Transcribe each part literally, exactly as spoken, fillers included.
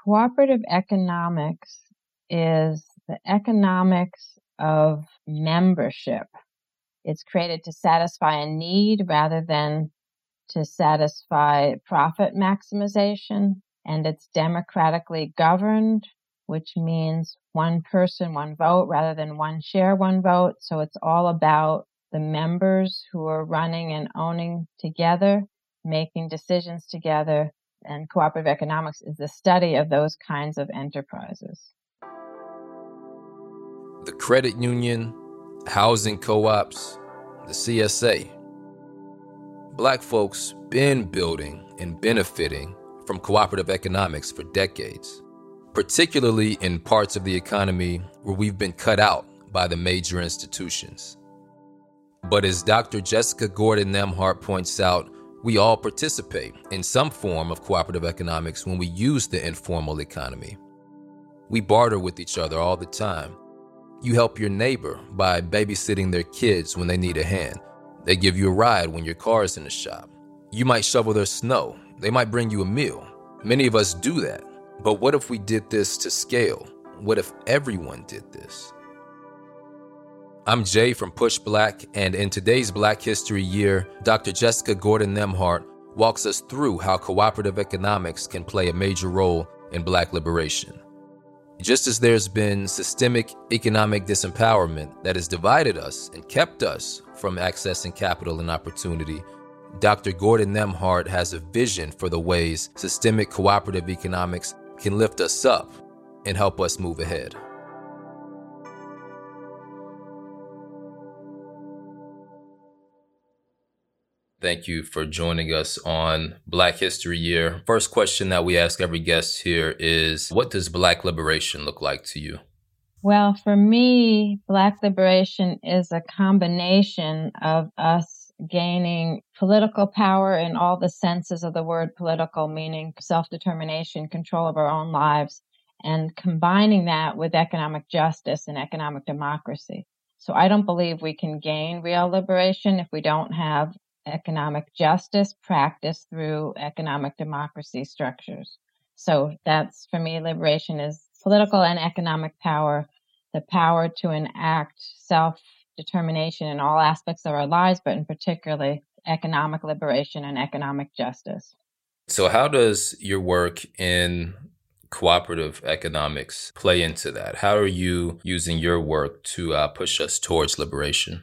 Cooperative economics is the economics of membership. It's created to satisfy a need rather than to satisfy profit maximization, and it's democratically governed, which means one person, one vote rather than one share, one vote. So it's all about the members who are running and owning together, making decisions together. And cooperative economics is the study of those kinds of enterprises. The credit union, housing co-ops, the C S A. Black folks been building and benefiting from cooperative economics for decades, particularly in parts of the economy where we've been cut out by the major institutions. But as Doctor Jessica Gordon Nembhard points out, we all participate in some form of cooperative economics when we use the informal economy. We barter with each other all the time. You help your neighbor by babysitting their kids when they need a hand. They give you a ride when your car is in the shop. You might shovel their snow. They might bring you a meal. Many of us do that. But what if we did this to scale? What if everyone did this? I'm Jay from Push Black, and in today's Black History Year, Doctor Jessica Gordon Nembhard walks us through how cooperative economics can play a major role in Black liberation. Just as there's been systemic economic disempowerment that has divided us and kept us from accessing capital and opportunity, Doctor Gordon Nembhard has a vision for the ways systemic cooperative economics can lift us up and help us move ahead. Thank you for joining us on Black History Year. First question that we ask every guest here is, what does Black liberation look like to you? Well, for me, Black liberation is a combination of us gaining political power in all the senses of the word political, meaning self-determination, control of our own lives, and combining that with economic justice and economic democracy. So I don't believe we can gain real liberation if we don't have economic justice practiced through economic democracy structures. So that's, for me, liberation is political and economic power, the power to enact self-determination in all aspects of our lives, but in particularly economic liberation and economic justice. So how does your work in cooperative economics play into that? How are you using your work to uh, push us towards liberation?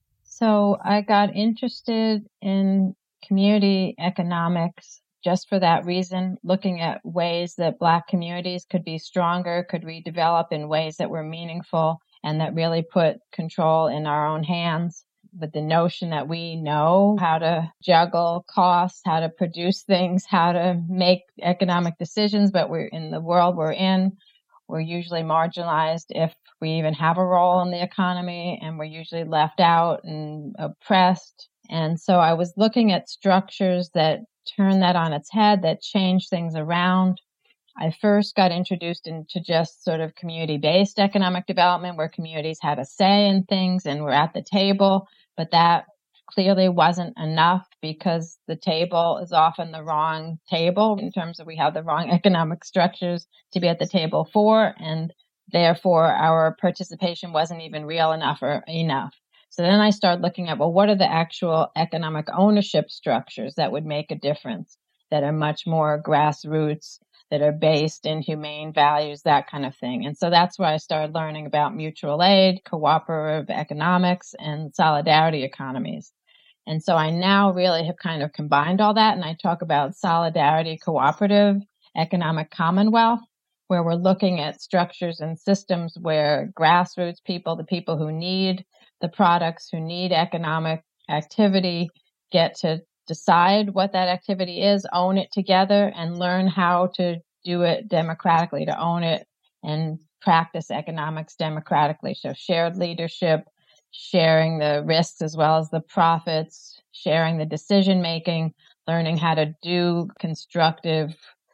So I got interested in community economics just for that reason, looking at ways that Black communities could be stronger, could redevelop in ways that were meaningful and that really put control in our own hands. With the notion that we know how to juggle costs, how to produce things, how to make economic decisions, but we're in the world we're in, we're usually marginalized if we even have a role in the economy, and we're usually left out and oppressed. And so I was looking at structures that turn that on its head, that change things around. I first got introduced into just sort of community-based economic development where communities had a say in things and were at the table, but that clearly wasn't enough because the table is often the wrong table in terms of we have the wrong economic structures to be at the table for, and therefore our participation wasn't even real enough or enough. So then I started looking at, well, what are the actual economic ownership structures that would make a difference, that are much more grassroots, that are based in humane values, that kind of thing. And so that's where I started learning about mutual aid, cooperative economics, and solidarity economies. And so I now really have kind of combined all that, and I talk about solidarity cooperative economic commonwealth, where we're looking at structures and systems where grassroots people, the people who need the products, who need economic activity, get to decide what that activity is, own it together, and learn how to do it democratically, to own it and practice economics democratically. So shared leadership, sharing the risks as well as the profits, sharing the decision making, learning how to do constructive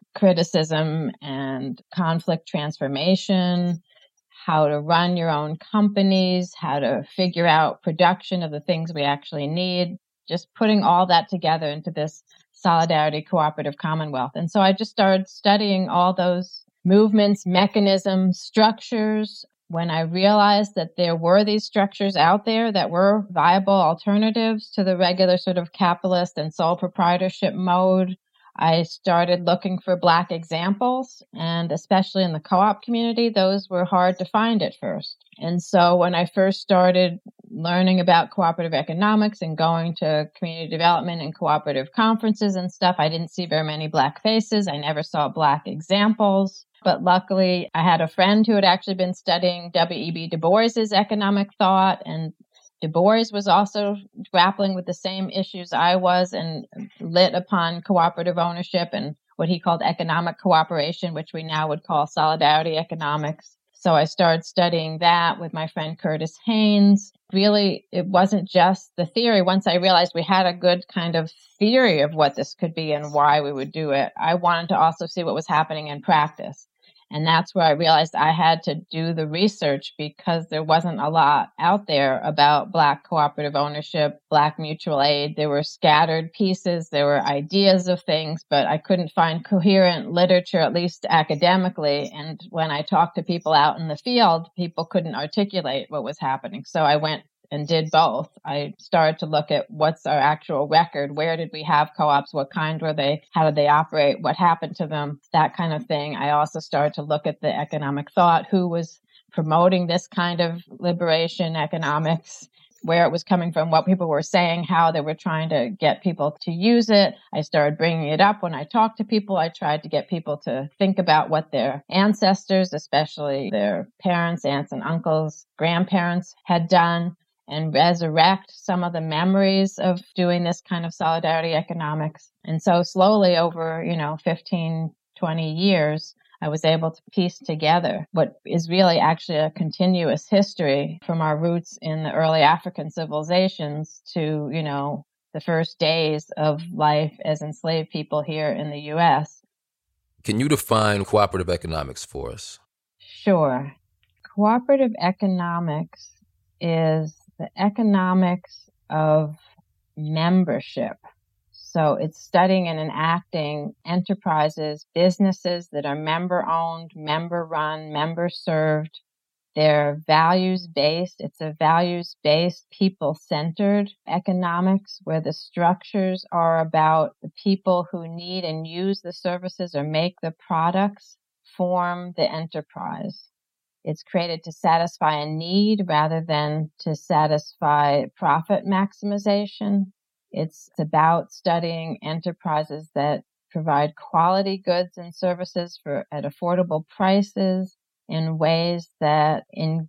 criticism and conflict transformation, how to run your own companies, how to figure out production of the things we actually need, just putting all that together into this solidarity cooperative commonwealth. And so I just started studying all those movements, mechanisms, structures. When I realized that there were these structures out there that were viable alternatives to the regular sort of capitalist and sole proprietorship mode, I started looking for Black examples, and especially in the co-op community, those were hard to find at first. And so when I first started learning about cooperative economics and going to community development and cooperative conferences and stuff, I didn't see very many Black faces. I never saw Black examples. But luckily, I had a friend who had actually been studying W E B Du Bois's economic thought, and Du Bois was also grappling with the same issues I was and lit upon cooperative ownership and what he called economic cooperation, which we now would call solidarity economics. So I started studying that with my friend Curtis Haynes. Really, it wasn't just the theory. Once I realized we had a good kind of theory of what this could be and why we would do it, I wanted to also see what was happening in practice. And that's where I realized I had to do the research because there wasn't a lot out there about Black cooperative ownership, Black mutual aid. There were scattered pieces, there were ideas of things, but I couldn't find coherent literature, at least academically. And when I talked to people out in the field, people couldn't articulate what was happening. So I went and did both. I started to look at what's our actual record. Where did we have co-ops? What kind were they? How did they operate? What happened to them? That kind of thing. I also started to look at the economic thought, who was promoting this kind of liberation economics, where it was coming from, what people were saying, how they were trying to get people to use it. I started bringing it up when I talked to people. I tried to get people to think about what their ancestors, especially their parents, aunts and uncles, grandparents had done, and resurrect some of the memories of doing this kind of solidarity economics. And so slowly over, you know, fifteen, twenty years, I was able to piece together what is really actually a continuous history from our roots in the early African civilizations to, you know, the first days of life as enslaved people here in the U S. Can you define cooperative economics for us? Sure. Cooperative economics is the economics of membership. So it's studying and enacting enterprises, businesses that are member-owned, member-run, member-served. They're values-based. It's a values-based, people-centered economics where the structures are about the people who need and use the services or make the products form the enterprise. It's created to satisfy a need rather than to satisfy profit maximization. It's about studying enterprises that provide quality goods and services for at affordable prices in ways that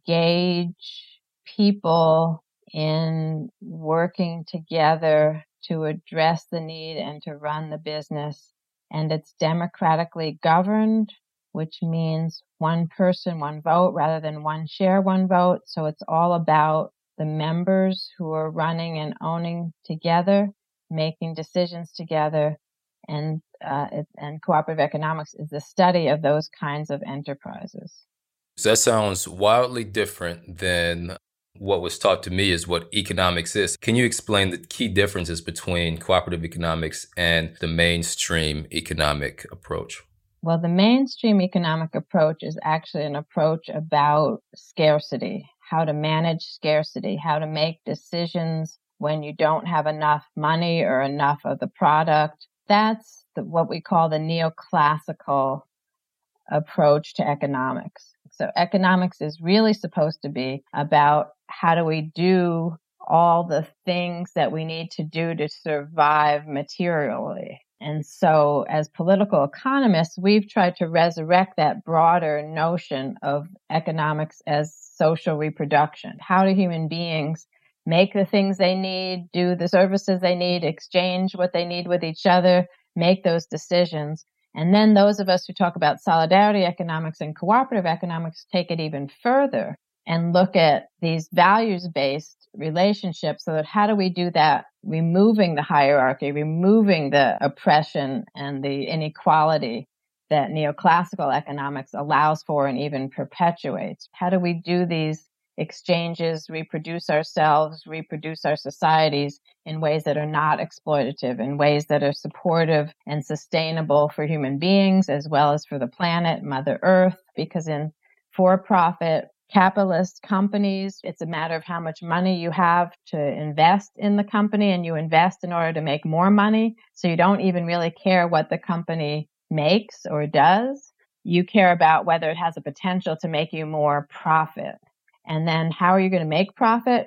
engage people in working together to address the need and to run the business. And it's democratically governed, which means one person, one vote rather than one share, one vote. So it's all about the members who are running and owning together, making decisions together. And uh, it, and cooperative economics is the study of those kinds of enterprises. So that sounds wildly different than what was taught to me is what economics is. Can you explain the key differences between cooperative economics and the mainstream economic approach? Well, the mainstream economic approach is actually an approach about scarcity, how to manage scarcity, how to make decisions when you don't have enough money or enough of the product. That's the, what we call the neoclassical approach to economics. So economics is really supposed to be about how do we do all the things that we need to do to survive materially. And so as political economists, we've tried to resurrect that broader notion of economics as social reproduction. How do human beings make the things they need, do the services they need, exchange what they need with each other, make those decisions? And then those of us who talk about solidarity economics and cooperative economics take it even further and look at these values-based relationships. So that how do we do that? Removing the hierarchy, removing the oppression and the inequality that neoclassical economics allows for and even perpetuates. How do we do these exchanges, reproduce ourselves, reproduce our societies in ways that are not exploitative, in ways that are supportive and sustainable for human beings as well as for the planet, Mother Earth, because in for-profit capitalist companies, it's a matter of how much money you have to invest in the company, and you invest in order to make more money. So you don't even really care what the company makes or does. You care about whether it has a potential to make you more profit. And then how are you going to make profit?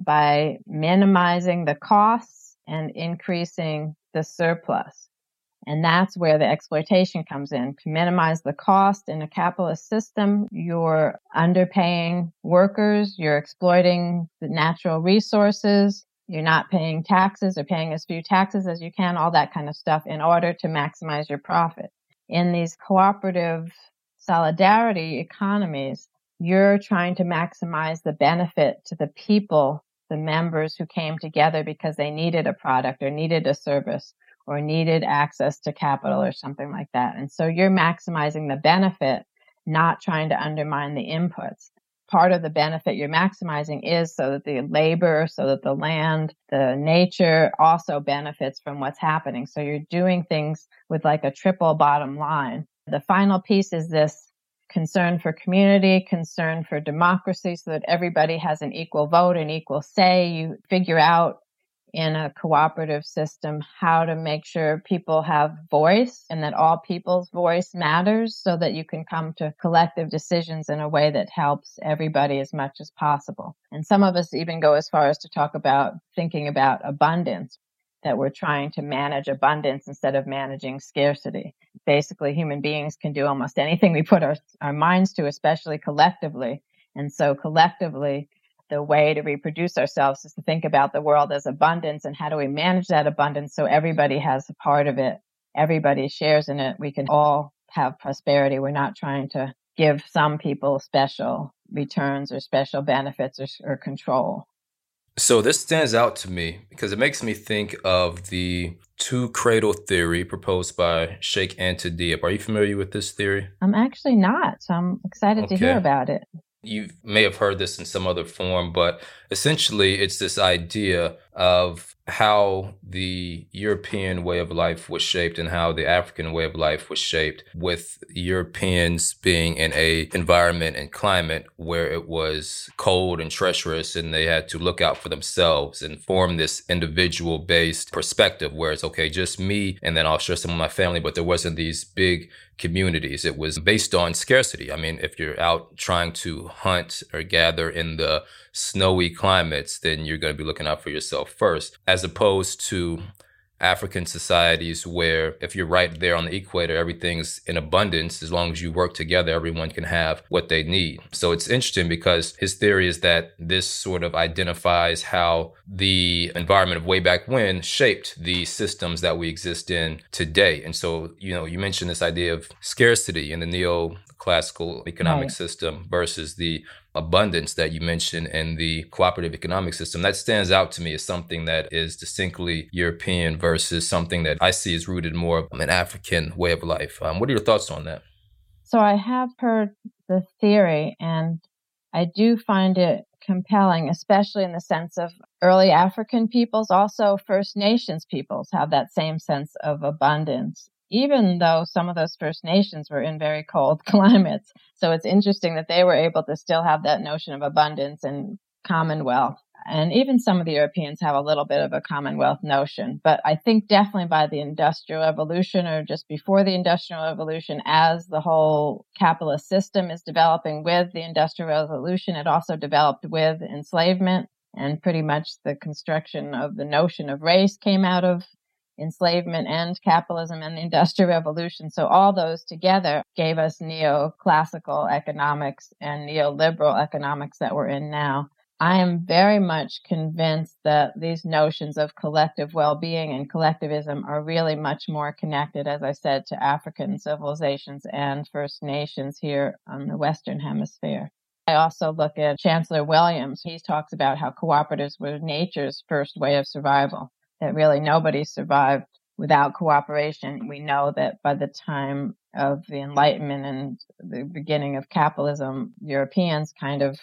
By minimizing the costs and increasing the surplus. And that's where the exploitation comes in. To minimize the cost in a capitalist system, you're underpaying workers, you're exploiting the natural resources, you're not paying taxes or paying as few taxes as you can, all that kind of stuff in order to maximize your profit. In these cooperative solidarity economies, you're trying to maximize the benefit to the people, the members who came together because they needed a product or needed a service or needed access to capital or something like that. And so you're maximizing the benefit, not trying to undermine the inputs. Part of the benefit you're maximizing is so that the labor, so that the land, the nature also benefits from what's happening. So you're doing things with like a triple bottom line. The final piece is this concern for community, concern for democracy, so that everybody has an equal vote and equal say. You figure out in a cooperative system how to make sure people have voice and that all people's voice matters so that you can come to collective decisions in a way that helps everybody as much as possible. And some of us even go as far as to talk about thinking about abundance, that we're trying to manage abundance instead of managing scarcity. Basically, human beings can do almost anything we put our, our minds to, especially collectively. And so collectively, the way to reproduce ourselves is to think about the world as abundance and how do we manage that abundance so everybody has a part of it, everybody shares in it, we can all have prosperity. We're not trying to give some people special returns or special benefits or, or control. So this stands out to me because it makes me think of the two cradle theory proposed by Sheikh Anta Diop. Are you familiar with this theory? I'm actually not, so I'm excited okay. to hear about it. You may have heard this in some other form, but essentially it's this idea of how the European way of life was shaped and how the African way of life was shaped, with Europeans being in a environment and climate where it was cold and treacherous and they had to look out for themselves and form this individual based perspective where it's okay, just me and then I'll share some of my family, but there wasn't these big communities. It was based on scarcity. I mean, if you're out trying to hunt or gather in the snowy climates, then you're going to be looking out for yourself first, as opposed to African societies where if you're right there on the equator, everything's in abundance. As long as you work together, everyone can have what they need. So it's interesting because his theory is that this sort of identifies how the environment of way back when shaped the systems that we exist in today. And so, you know, you mentioned this idea of scarcity in the neoclassical economic right. system versus the abundance that you mentioned in the cooperative economic system. That stands out to me as something that is distinctly European versus something that I see is rooted more in an African way of life. Um, what are your thoughts on that? So I have heard the theory, and I do find it compelling, especially in the sense of early African peoples, also First Nations peoples have that same sense of abundance, even though some of those First Nations were in very cold climates. So it's interesting that they were able to still have that notion of abundance and commonwealth. And even some of the Europeans have a little bit of a commonwealth notion. But I think definitely by the Industrial Revolution or just before the Industrial Revolution, as the whole capitalist system is developing with the Industrial Revolution, it also developed with enslavement. And pretty much the construction of the notion of race came out of enslavement and capitalism and the Industrial Revolution. So all those together gave us neoclassical economics and neoliberal economics that we're in now. I am very much convinced that these notions of collective well-being and collectivism are really much more connected, as I said, to African civilizations and First Nations here on the Western Hemisphere. I also look at Chancellor Williams. He talks about how cooperatives were nature's first way of survival, that really nobody survived without cooperation. We know that by the time of the Enlightenment and the beginning of capitalism, Europeans kind of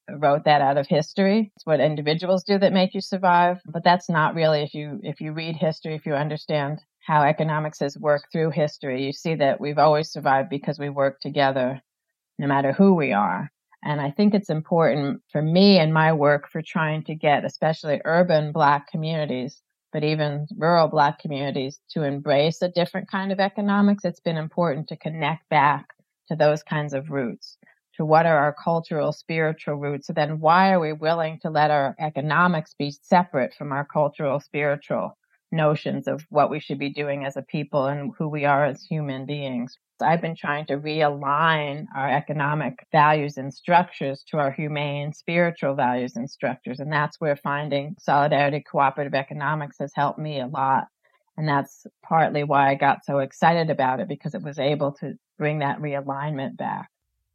wrote that out of history. It's what individuals do that make you survive. But that's not really, if you if you read history, if you understand how economics has worked through history, you see that we've always survived because we work together, no matter who we are. And I think it's important for me and my work for trying to get especially urban Black communities, but even rural Black communities, to embrace a different kind of economics. It's been important to connect back to those kinds of roots, to what are our cultural, spiritual roots. So then why are we willing to let our economics be separate from our cultural, spiritual notions of what we should be doing as a people and who we are as human beings? So I've been trying to realign our economic values and structures to our humane, spiritual values and structures. And that's where finding Solidarity Cooperative Economics has helped me a lot. And that's partly why I got so excited about it, because it was able to bring that realignment back.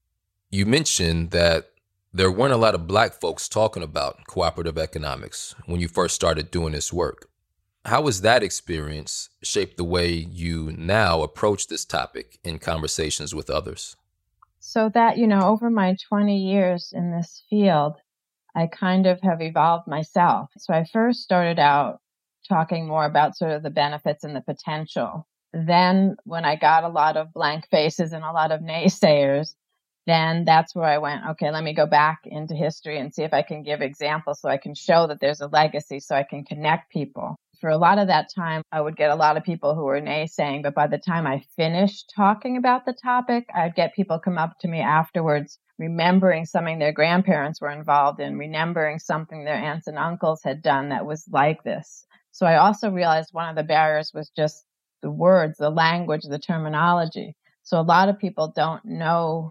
You mentioned that there weren't a lot of Black folks talking about cooperative economics when you first started doing this work. How has that experience shaped the way you now approach this topic in conversations with others? So that, you know, over my twenty years in this field, I kind of have evolved myself. So I first started out talking more about sort of the benefits and the potential. Then when I got a lot of blank faces and a lot of naysayers, then that's where I went, okay, let me go back into history and see if I can give examples so I can show that there's a legacy, so I can connect people. For a lot of that time, I would get a lot of people who were naysaying, but by the time I finished talking about the topic, I'd get people come up to me afterwards, remembering something their grandparents were involved in, remembering something their aunts and uncles had done that was like this. So I also realized one of the barriers was just the words, the language, the terminology. So a lot of people don't know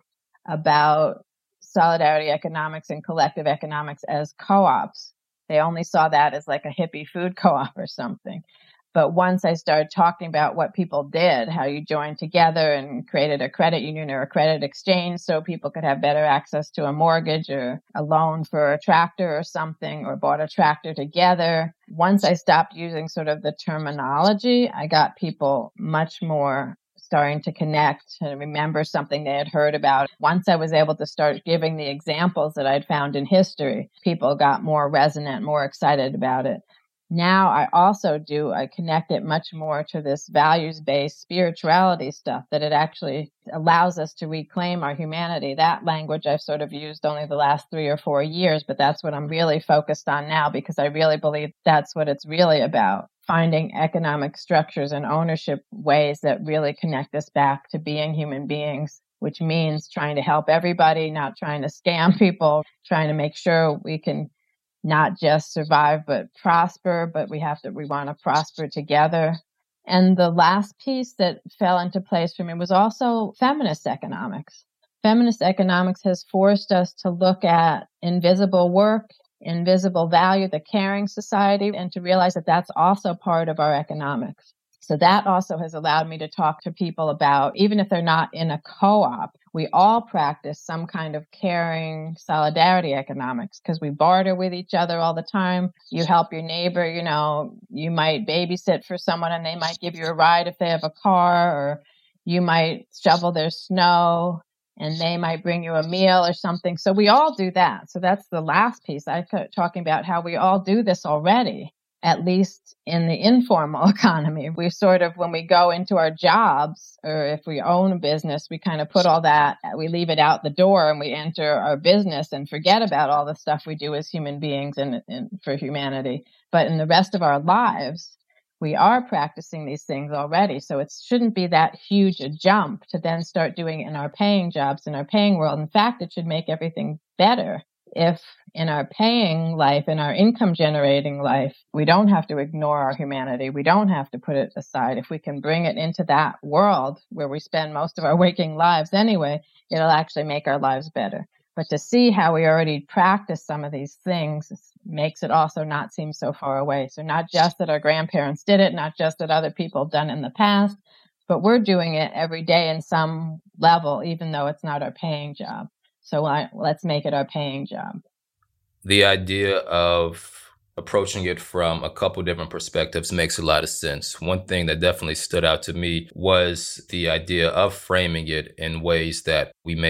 about solidarity economics and collective economics as co-ops. They only saw that as like a hippie food co-op or something. But once I started talking about what people did, how you joined together and created a credit union or a credit exchange so people could have better access to a mortgage or a loan for a tractor or something, or bought a tractor together. Once I stopped using sort of the terminology, I got people much more starting to connect and remember something they had heard about. Once I was able to start giving the examples that I'd found in history, people got more resonant, more excited about it. Now I also do, I connect it much more to this values-based spirituality stuff, that it actually allows us to reclaim our humanity. That language I've sort of used only the last three or four years, but that's what I'm really focused on now, because I really believe that's what it's really about. Finding economic structures and ownership ways that really connect us back to being human beings, which means trying to help everybody, not trying to scam people, trying to make sure we can not just survive, but prosper, but we have to, we want to prosper together. And the last piece that fell into place for me was also feminist economics. Feminist economics has forced us to look at invisible work, invisible value, the caring society, and to realize that that's also part of our economics. So that also has allowed me to talk to people about, even if they're not in a co-op, we all practice some kind of caring solidarity economics, because we barter with each other all the time. You help your neighbor, you know, you might babysit for someone and they might give you a ride if they have a car, or you might shovel their snow and they might bring you a meal or something. So we all do that. So that's the last piece. I am talking about how we all do this already, at least in the informal economy. We sort of, when we go into our jobs, or if we own a business, we kind of put all that, we leave it out the door and we enter our business and forget about all the stuff we do as human beings and, and for humanity. But in the rest of our lives, we are practicing these things already. So it shouldn't be that huge a jump to then start doing it in our paying jobs, in our paying world. In fact, it should make everything better if in our paying life, in our income generating life, we don't have to ignore our humanity. We don't have to put it aside. If we can bring it into that world where we spend most of our waking lives anyway, it'll actually make our lives better. But to see how we already practice some of these things makes it also not seem so far away. So not just that our grandparents did it, not just that other people have done it in the past, but we're doing it every day in some level, even though it's not our paying job. So I, let's make it our paying job. The idea of approaching it from a couple different perspectives makes a lot of sense. One thing that definitely stood out to me was the idea of framing it in ways that we may have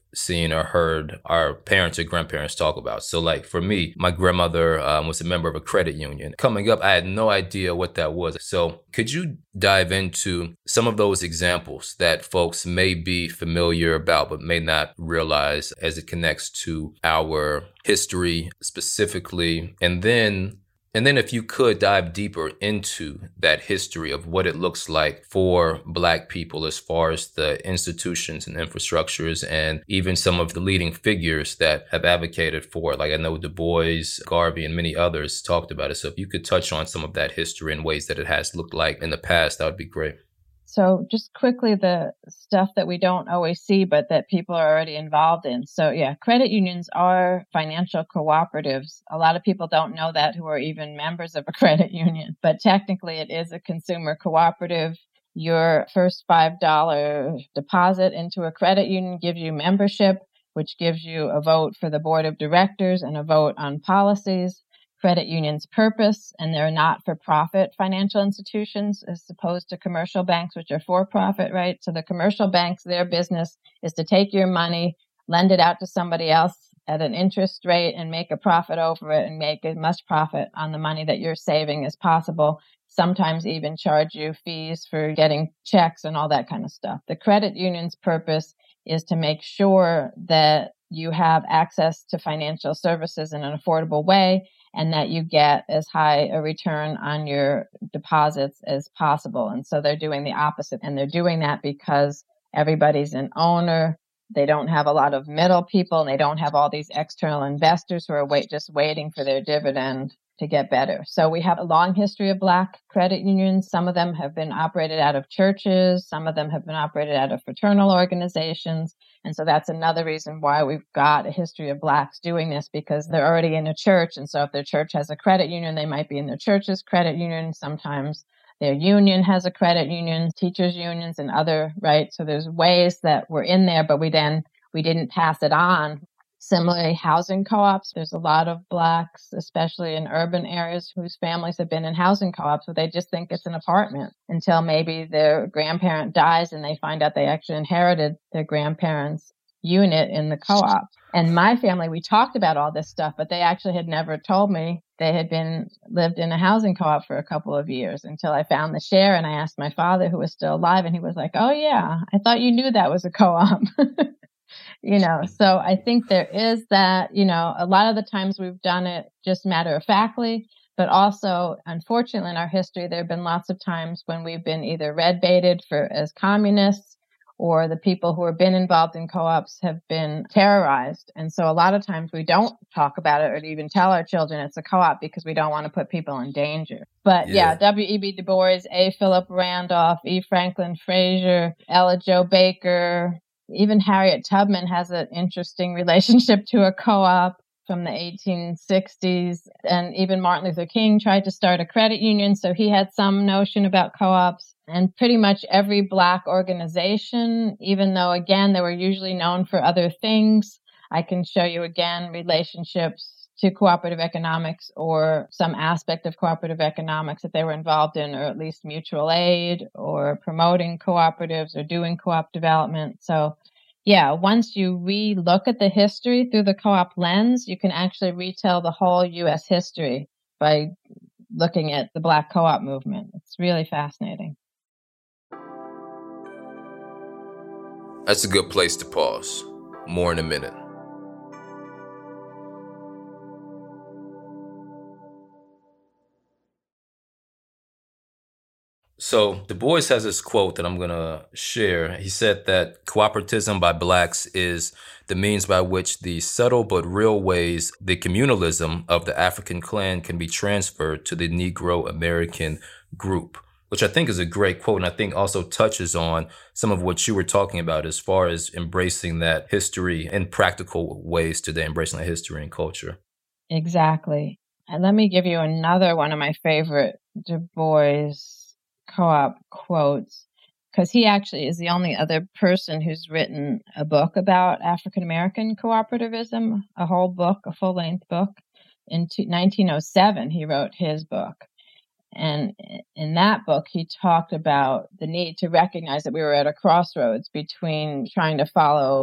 seen or heard our parents or grandparents talk about. So like for me, my grandmother um, was a member of a credit union. Coming up, I had no idea what that was. So could you dive into some of those examples that folks may be familiar about but may not realize as it connects to our history specifically? And then And then if you could dive deeper into that history of what it looks like for Black people as far as the institutions and infrastructures and even some of the leading figures that have advocated for it. Like I know Du Bois, Garvey, and many others talked about it. So if you could touch on some of that history and ways that it has looked like in the past, that would be great. So just quickly, the stuff that we don't always see, but that people are already involved in. So yeah, credit unions are financial cooperatives. A lot of people don't know that who are even members of a credit union, but technically it is a consumer cooperative. Your first five dollars deposit into a credit union gives you membership, which gives you a vote for the board of directors and a vote on policies. Credit unions' purpose, and they're not-for-profit financial institutions as opposed to commercial banks, which are for-profit, right? So the commercial banks, their business is to take your money, lend it out to somebody else at an interest rate and make a profit over it and make as much profit on the money that you're saving as possible. Sometimes even charge you fees for getting checks and all that kind of stuff. The credit union's purpose is to make sure that you have access to financial services in an affordable way and that you get as high a return on your deposits as possible. And so they're doing the opposite. And they're doing that because everybody's an owner. They don't have a lot of middle people, and they don't have all these external investors who are wait, just waiting for their dividend to get better. So we have a long history of Black credit unions. Some of them have been operated out of churches. Some of them have been operated out of fraternal organizations. And so that's another reason why we've got a history of Blacks doing this, because they're already in a church. And so if their church has a credit union, they might be in their church's credit union. Sometimes their union has a credit union, teachers unions and other, right? So there's ways that we're in there, but we then, we didn't pass it on. Similarly, housing co-ops, there's a lot of Blacks, especially in urban areas, whose families have been in housing co-ops, but they just think it's an apartment until maybe their grandparent dies and they find out they actually inherited their grandparents' unit in the co-op. And my family, we talked about all this stuff, but they actually had never told me they had been lived in a housing co-op for a couple of years until I found the share. And I asked my father, who was still alive, and he was like, "Oh yeah, I thought you knew that was a co-op." You know, so I think there is that, you know, a lot of the times we've done it just matter of factly, but also, unfortunately, in our history, there have been lots of times when we've been either red baited for as communists, or the people who have been involved in co-ops have been terrorized. And so a lot of times we don't talk about it or even tell our children it's a co-op because we don't want to put people in danger. But yeah, yeah W E B Du Bois, A. Philip Randolph, E. Franklin Frazier, Ella Jo Baker, even Harriet Tubman has an interesting relationship to a co-op from the eighteen sixties. And even Martin Luther King tried to start a credit union, so he had some notion about co-ops. And pretty much every Black organization, even though, again, they were usually known for other things. I can show you, again, relationships to cooperative economics or some aspect of cooperative economics that they were involved in, or at least mutual aid or promoting cooperatives or doing co-op development. So yeah, once you re-look at the history through the co-op lens, you can actually retell the whole U S history by looking at the Black co-op movement. It's really fascinating. That's a good place to pause. More in a minute. So Du Bois has this quote that I'm going to share. He said that cooperatism by Blacks is the means by which the subtle but real ways the communalism of the African clan can be transferred to the Negro American group, which I think is a great quote. And I think also touches on some of what you were talking about as far as embracing that history in practical ways today, embracing that history and culture. Exactly. And let me give you another one of my favorite Du Bois co-op quotes, because he actually is the only other person who's written a book about African American cooperativism, a whole book, a full-length book. In nineteen oh seven, he wrote his book. And in that book, he talked about the need to recognize that we were at a crossroads between trying to follow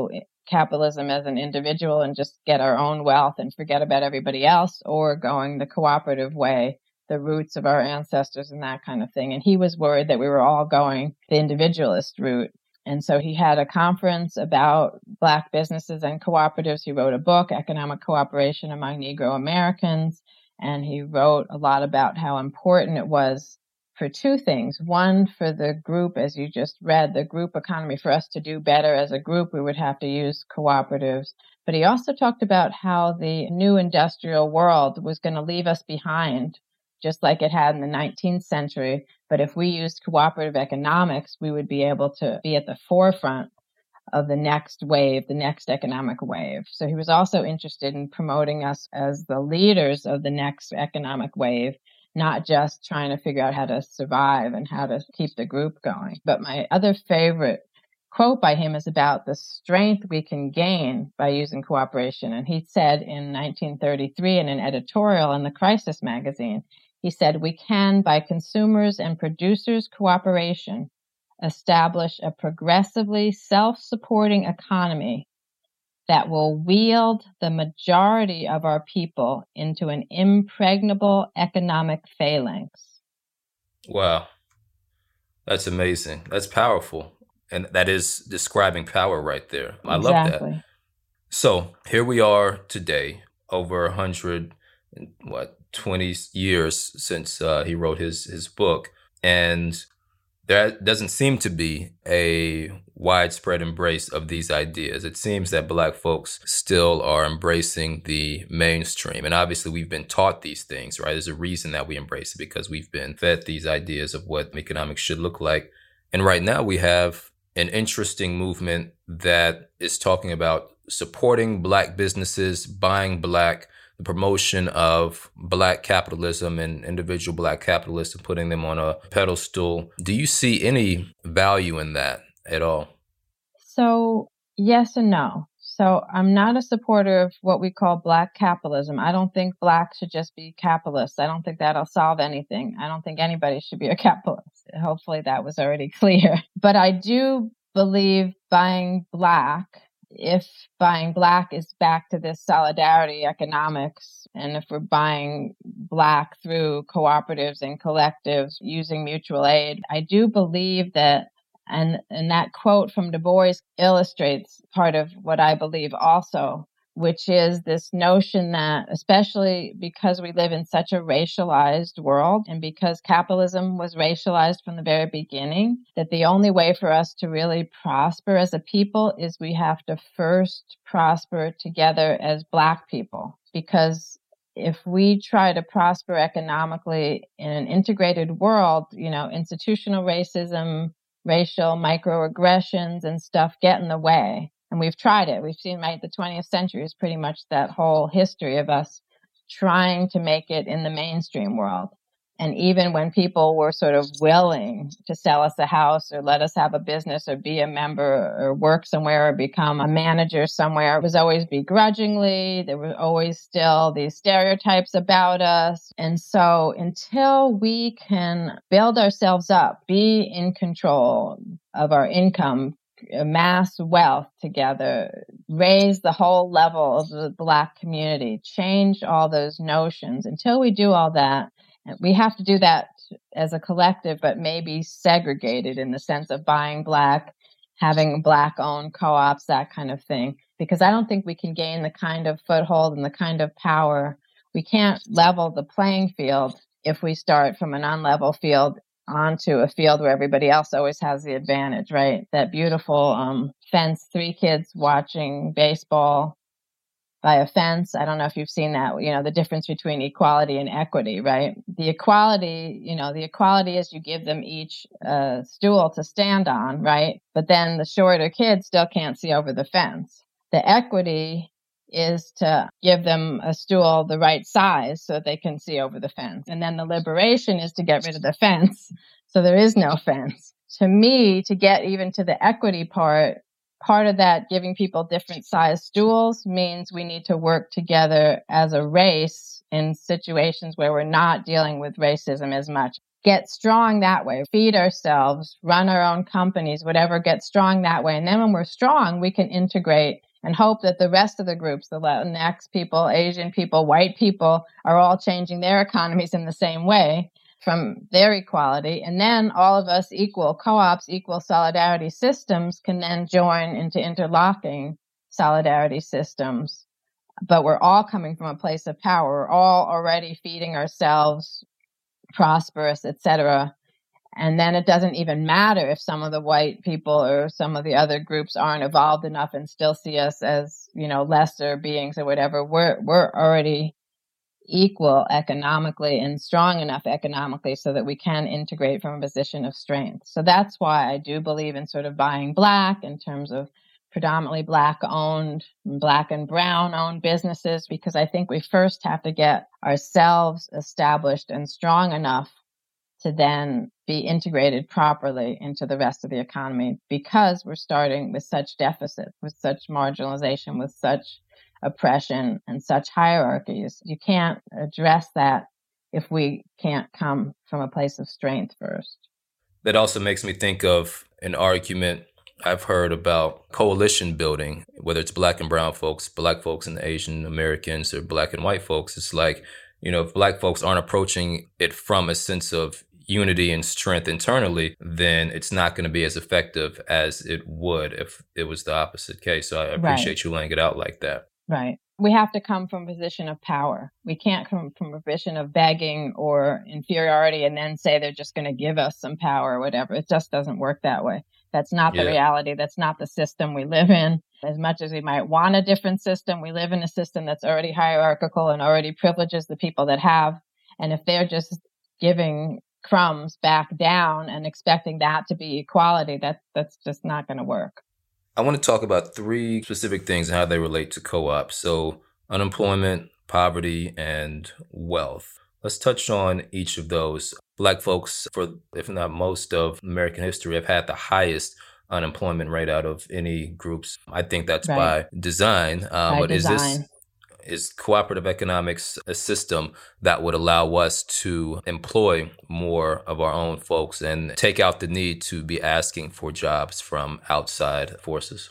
capitalism as an individual and just get our own wealth and forget about everybody else, or going the cooperative way, the roots of our ancestors and that kind of thing. And he was worried that we were all going the individualist route. And so he had a conference about Black businesses and cooperatives. He wrote a book, Economic Cooperation Among Negro Americans. And he wrote a lot about how important it was for two things. One, for the group, as you just read, the group economy. For us to do better as a group, we would have to use cooperatives. But he also talked about how the new industrial world was going to leave us behind, just like it had in the nineteenth century. But if we used cooperative economics, we would be able to be at the forefront of the next wave, the next economic wave. So he was also interested in promoting us as the leaders of the next economic wave, not just trying to figure out how to survive and how to keep the group going. But my other favorite quote by him is about the strength we can gain by using cooperation. And he said in nineteen thirty-three in an editorial in the Crisis magazine, he said, "We can, by consumers' and producers' cooperation, establish a progressively self-supporting economy that will wield the majority of our people into an impregnable economic phalanx." Wow. That's amazing. That's powerful. And that is describing power right there. I love Exactly. that. So here we are today, over a hundred, what, twenty years since uh, he wrote his, his book. And there doesn't seem to be a widespread embrace of these ideas. It seems that Black folks still are embracing the mainstream. And obviously we've been taught these things, right? There's a reason that we embrace it, because we've been fed these ideas of what economics should look like. And right now we have an interesting movement that is talking about supporting Black businesses, buying Black, the promotion of Black capitalism and individual Black capitalists and putting them on a pedestal. Do you see any value in that at all? So yes and no. So I'm not a supporter of what we call Black capitalism. I don't think Blacks should just be capitalists. I don't think that'll solve anything. I don't think anybody should be a capitalist. Hopefully that was already clear. But I do believe buying Black, if buying Black is back to this solidarity economics, and if we're buying Black through cooperatives and collectives using mutual aid, I do believe that, and, and that quote from Du Bois illustrates part of what I believe also, which is this notion that, especially because we live in such a racialized world and because capitalism was racialized from the very beginning, that the only way for us to really prosper as a people is we have to first prosper together as Black people. Because if we try to prosper economically in an integrated world, you know, institutional racism, racial microaggressions and stuff get in the way. And we've tried it. We've seen, right, the twentieth century is pretty much that whole history of us trying to make it in the mainstream world. And even when people were sort of willing to sell us a house or let us have a business or be a member or work somewhere or become a manager somewhere, it was always begrudgingly. There were always still these stereotypes about us. And so until we can build ourselves up, be in control of our income, amass wealth together, raise the whole level of the Black community, change all those notions, until we do all that, we have to do that as a collective, but maybe segregated in the sense of buying Black, having Black-owned co-ops, that kind of thing. Because I don't think we can gain the kind of foothold and the kind of power. We can't level the playing field if we start from an unlevel field onto a field where everybody else always has the advantage, right? That beautiful um, fence, three kids watching baseball by a fence. I don't know if you've seen that, you know, the difference between equality and equity, right? The equality, you know, the equality is you give them each a stool to stand on, right? But then the shorter kids still can't see over the fence. The equity is to give them a stool the right size so they can see over the fence. And then the liberation is to get rid of the fence. So there is no fence. To me, to get even to the equity part, part of that giving people different size stools means we need to work together as a race in situations where we're not dealing with racism as much. Get strong that way, feed ourselves, run our own companies, whatever, get strong that way. And then when we're strong, we can integrate and hope that the rest of the groups, the Latinx people, Asian people, white people, are all changing their economies in the same way from their equality. And then all of us equal co-ops, equal solidarity systems can then join into interlocking solidarity systems. But we're all coming from a place of power. We're all already feeding ourselves, prosperous, et cetera. And then it doesn't even matter if some of the white people or some of the other groups aren't evolved enough and still see us as, you know, lesser beings or whatever. We're we're already equal economically and strong enough economically so that we can integrate from a position of strength. So that's why I do believe in sort of buying black in terms of predominantly black owned, black and brown owned businesses, because I think we first have to get ourselves established and strong enough to then be integrated properly into the rest of the economy, because we're starting with such deficit, with such marginalization, with such oppression and such hierarchies. You can't address that if we can't come from a place of strength first. That also makes me think of an argument I've heard about coalition building, whether it's black and brown folks, black folks and Asian Americans, or black and white folks. It's like, you know, if black folks aren't approaching it from a sense of unity and strength internally, then it's not going to be as effective as it would if it was the opposite case. So I appreciate right. you laying it out like that. Right. We have to come from a position of power. We can't come from a position of begging or inferiority and then say they're just going to give us some power or whatever. It just doesn't work that way. That's not the yeah. reality. That's not the system we live in. As much as we might want a different system, we live in a system that's already hierarchical and already privileges the people that have. And if they're just giving crumbs back down and expecting that to be equality, that that's just not going to work. I want to talk about three specific things and how they relate to co-ops. So unemployment, poverty, and wealth. Let's touch on each of those. Black folks, for if not most of American history, have had the highest unemployment rate out of any groups. I think that's right. by design. Um, by but design. is this is cooperative economics a system that would allow us to employ more of our own folks and take out the need to be asking for jobs from outside forces?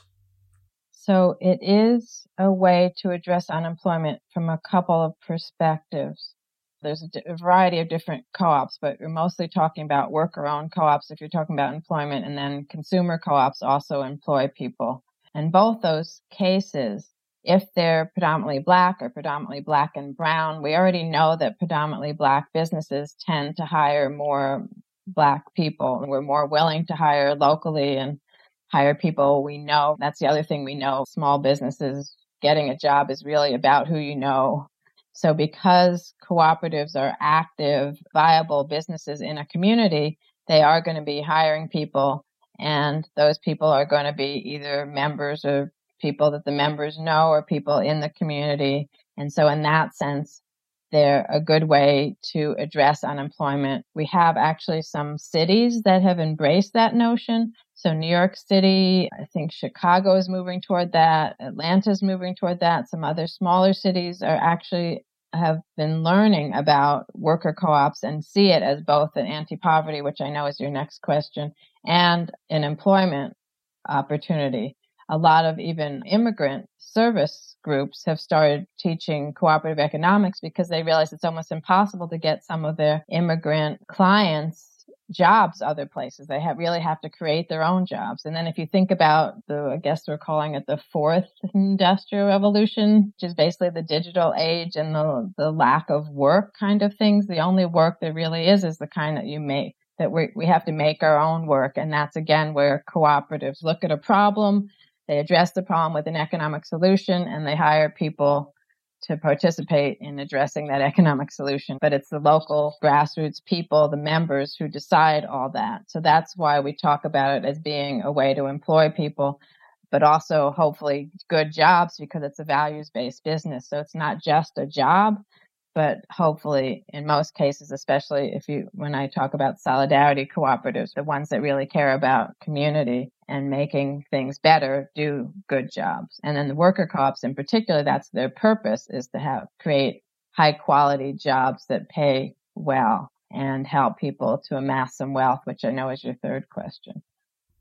So it is a way to address unemployment from a couple of perspectives. There's a, d- a variety of different co-ops, but we're mostly talking about worker-owned co-ops if you're talking about employment, and then consumer co-ops also employ people. In both those cases, if they're predominantly black or predominantly black and brown, we already know that predominantly black businesses tend to hire more black people, and we're more willing to hire locally and hire people we know. That's the other thing we know. Small businesses, getting a job is really about who you know. So because cooperatives are active, viable businesses in a community, they are going to be hiring people, and those people are going to be either members or people that the members know or people in the community. And so in that sense, they're a good way to address unemployment. We have actually some cities that have embraced that notion. So New York City, I think Chicago is moving toward that. Atlanta's moving toward that. Some other smaller cities are actually have been learning about worker co-ops and see it as both an anti-poverty, which I know is your next question, and an employment opportunity. A lot of even immigrant service groups have started teaching cooperative economics because they realize it's almost impossible to get some of their immigrant clients jobs other places. They have, really have to create their own jobs. And then if you think about the, I guess we're calling it the fourth industrial revolution, which is basically the digital age and the, the lack of work kind of things, the only work there really is is the kind that you make, that we we have to make our own work. And that's, again, where cooperatives look at a problem, they address the problem with an economic solution, and they hire people to participate in addressing that economic solution. But it's the local grassroots people, the members, who decide all that. So that's why we talk about it as being a way to employ people, but also hopefully good jobs, because it's a values-based business. So it's not just a job, but hopefully in most cases, especially if you, when I talk about solidarity cooperatives, the ones that really care about community and making things better, do good jobs. And then the worker co-ops in particular, that's their purpose, is to have create high quality jobs that pay well and help people to amass some wealth, which I know is your third question.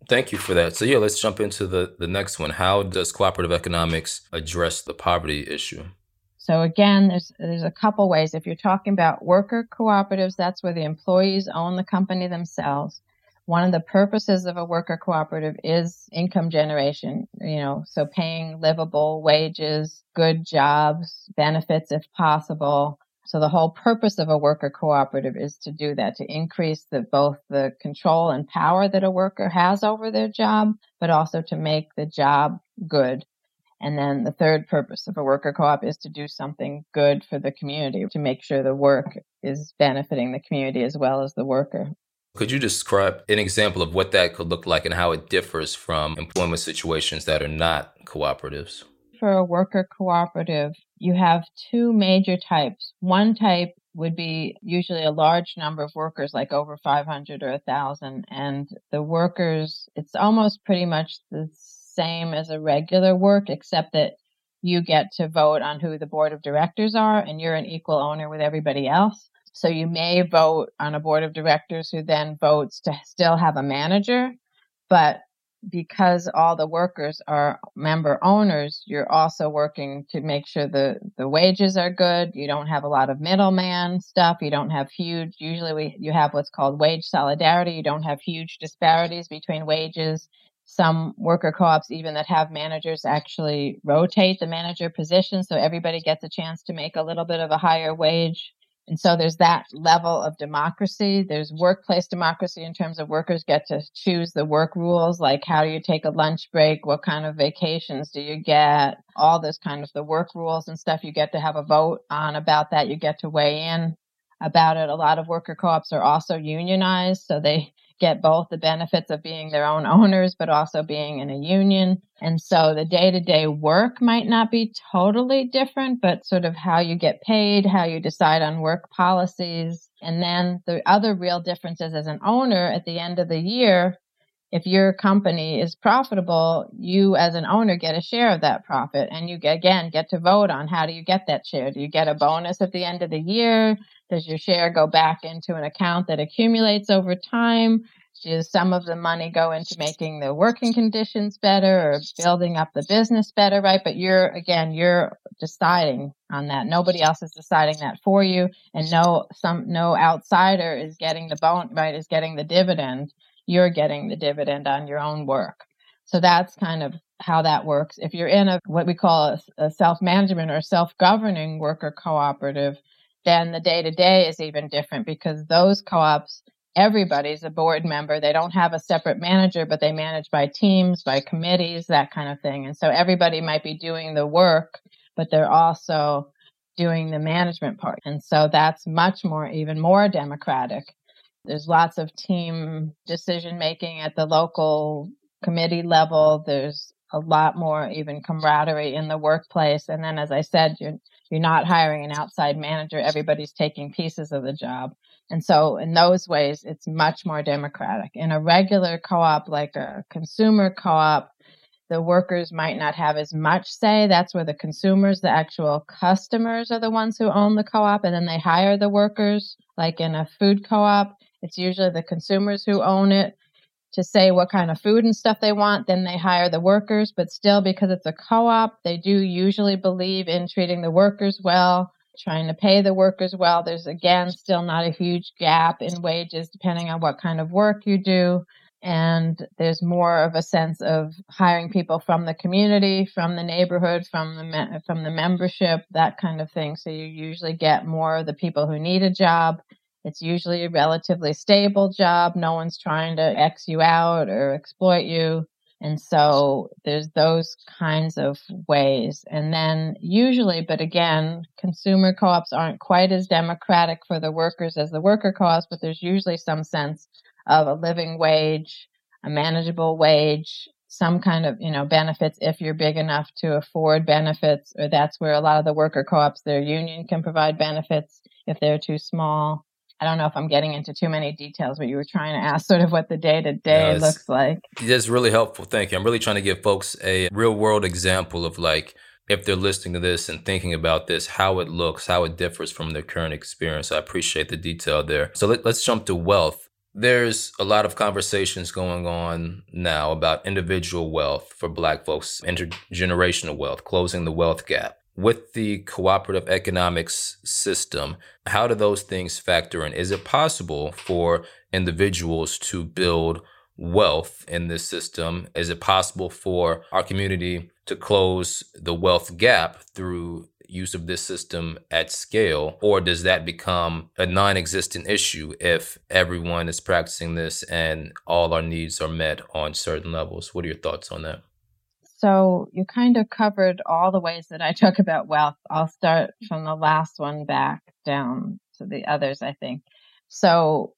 Thank you for that. So yeah, let's jump into the, the next one. How does cooperative economics address the poverty issue? So again, there's there's a couple ways. If you're talking about worker cooperatives, that's where the employees own the company themselves. One of the purposes of a worker cooperative is income generation, you know, so paying livable wages, good jobs, benefits if possible. So the whole purpose of a worker cooperative is to do that, to increase the, both the control and power that a worker has over their job, but also to make the job good. And then the third purpose of a worker co-op is to do something good for the community, to make sure the work is benefiting the community as well as the worker. Could you describe an example of what that could look like and how it differs from employment situations that are not cooperatives? For a worker cooperative, you have two major types. One type would be usually a large number of workers, like over five hundred or one thousand. And the workers, it's almost pretty much the same as a regular work, except that you get to vote on who the board of directors are, and you're an equal owner with everybody else. So you may vote on a board of directors who then votes to still have a manager, but because all the workers are member owners, you're also working to make sure the, the wages are good. You don't have a lot of middleman stuff. You don't have huge, usually we, you have what's called wage solidarity. You don't have huge disparities between wages. Some worker co-ops, even that have managers, actually rotate the manager position, so everybody gets a chance to make a little bit of a higher wage. And so there's that level of democracy. There's workplace democracy in terms of workers get to choose the work rules, like how do you take a lunch break? What kind of vacations do you get? All this kind of the work rules and stuff. You get to have a vote on about that. You get to weigh in about it. A lot of worker co-ops are also unionized, so they get both the benefits of being their own owners, but also being in a union. And so the day-to-day work might not be totally different, but sort of how you get paid, how you decide on work policies. And then the other real difference is as an owner at the end of the year, if your company is profitable, you as an owner get a share of that profit. And you, again, get to vote on how do you get that share? Do you get a bonus at the end of the year? Does your share go back into an account that accumulates over time? Does some of the money go into making the working conditions better or building up the business better, right? But you're, again, you're deciding on that. Nobody else is deciding that for you. And no, some, no outsider is getting the bone, right, is getting the dividend. You're getting the dividend on your own work. So that's kind of how that works. If you're in a, what we call a, a self-management or self-governing worker cooperative, then the day-to-day is even different because those co-ops, everybody's a board member. They don't have a separate manager, but they manage by teams, by committees, that kind of thing. And so everybody might be doing the work, but they're also doing the management part. And so that's much more, even more democratic. There's lots of team decision making at the local committee level. There's a lot more even camaraderie in the workplace. And then, as I said, you're, you're not hiring an outside manager. Everybody's taking pieces of the job. And so in those ways, it's much more democratic. In a regular co-op, like a consumer co-op, the workers might not have as much say. That's where the consumers, the actual customers, are the ones who own the co-op, and then they hire the workers. Like in a food co-op, it's usually the consumers who own it to say what kind of food and stuff they want. Then they hire the workers, but still, because it's a co-op, they do usually believe in treating the workers well, trying to pay the workers well. There's, again, still not a huge gap in wages depending on what kind of work you do. And there's more of a sense of hiring people from the community, from the neighborhood, from the me- from the membership, that kind of thing. So you usually get more of the people who need a job. It's usually a relatively stable job. No one's trying to X you out or exploit you. And so there's those kinds of ways. And then usually, but again, consumer co-ops aren't quite as democratic for the workers as the worker co-ops, but there's usually some sense of a living wage, a manageable wage, some kind of, you know, benefits if you're big enough to afford benefits, or that's where a lot of the worker co-ops, their union can provide benefits if they're too small. I don't know if I'm getting into too many details, but you were trying to ask sort of what the day-to-day No, looks like. That's really helpful. Thank you. I'm really trying to give folks a real world example of, like, if they're listening to this and thinking about this, how it looks, how it differs from their current experience. I appreciate the detail there. So let, let's jump to wealth. There's a lot of conversations going on now about individual wealth for Black folks, intergenerational wealth, closing the wealth gap. With the cooperative economics system, how do those things factor in? Is it possible for individuals to build wealth in this system? Is it possible for our community to close the wealth gap through use of this system at scale? Or does that become a non-existent issue if everyone is practicing this and all our needs are met on certain levels? What are your thoughts on that? So you kind of covered all the ways that I talk about wealth. I'll start from the last one back down to the others, I think. So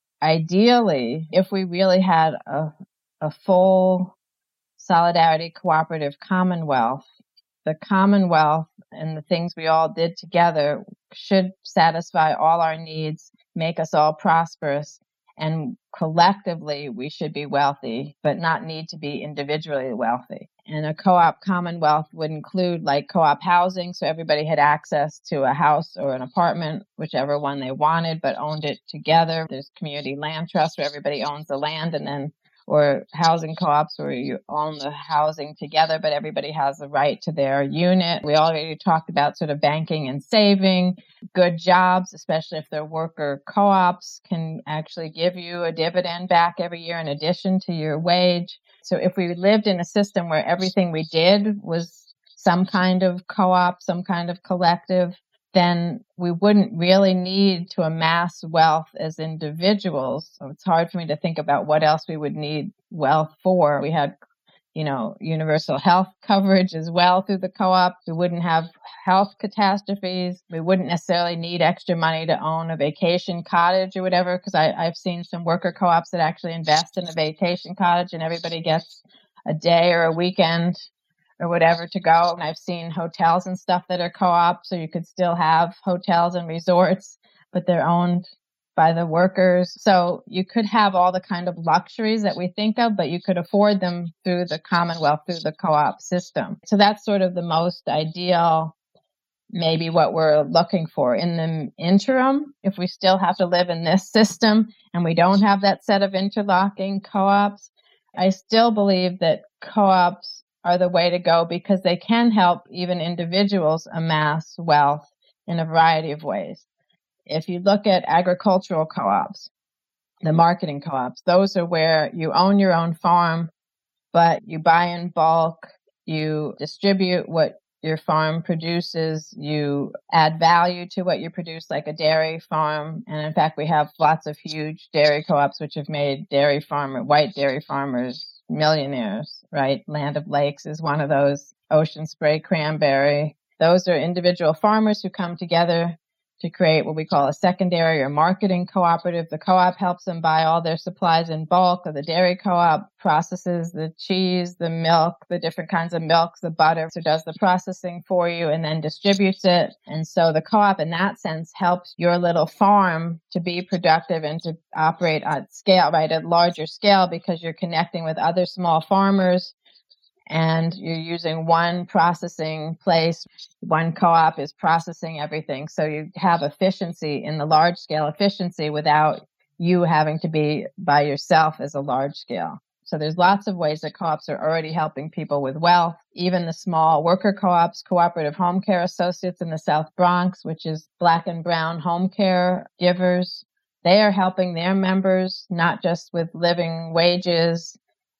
ideally, if we really had a, a full solidarity cooperative commonwealth, the commonwealth and the things we all did together should satisfy all our needs, make us all prosperous, and collectively we should be wealthy, but not need to be individually wealthy. And a co-op commonwealth would include like co-op housing, so everybody had access to a house or an apartment, whichever one they wanted, but owned it together. There's community land trust where everybody owns the land, and then or housing co-ops where you own the housing together, but everybody has the right to their unit. We already talked about sort of banking and saving. Good jobs, especially if they're worker co-ops, can actually give you a dividend back every year in addition to your wage. So if we lived in a system where everything we did was some kind of co-op, some kind of collective, then we wouldn't really need to amass wealth as individuals. So it's hard for me to think about what else we would need wealth for. We had, you know, universal health coverage as well through the co-op. We wouldn't have health catastrophes. We wouldn't necessarily need extra money to own a vacation cottage or whatever, because I've seen some worker co-ops that actually invest in a vacation cottage and everybody gets a day or a weekend or whatever to go. And I've seen hotels and stuff that are co-op, so you could still have hotels and resorts, but they're owned by the workers. So you could have all the kind of luxuries that we think of, but you could afford them through the Commonwealth, through the co-op system. So that's sort of the most ideal, maybe what we're looking for. In the interim, if we still have to live in this system and we don't have that set of interlocking co-ops, I still believe that co-ops are the way to go because they can help even individuals amass wealth in a variety of ways. If you look at agricultural co-ops, the marketing co-ops, those are where you own your own farm, but you buy in bulk, you distribute what your farm produces, you add value to what you produce, like a dairy farm. And in fact, we have lots of huge dairy co-ops which have made dairy farmer, white dairy farmers millionaires, right? Land of Lakes is one of those, Ocean Spray Cranberry. Those are individual farmers who come together to create what we call a secondary or marketing cooperative. The co-op helps them buy all their supplies in bulk, or the dairy co-op processes the cheese, the milk, the different kinds of milks, the butter, so does the processing for you and then distributes it. And so the co-op in that sense helps your little farm to be productive and to operate at scale, right, at larger scale, because you're connecting with other small farmers and you're using one processing place. One co-op is processing everything. So you have efficiency in the large scale efficiency without you having to be by yourself as a large scale. So there's lots of ways that co-ops are already helping people with wealth. Even the small worker co-ops, Cooperative Home Care Associates in the South Bronx, which is Black and brown home care givers, they are helping their members not just with living wages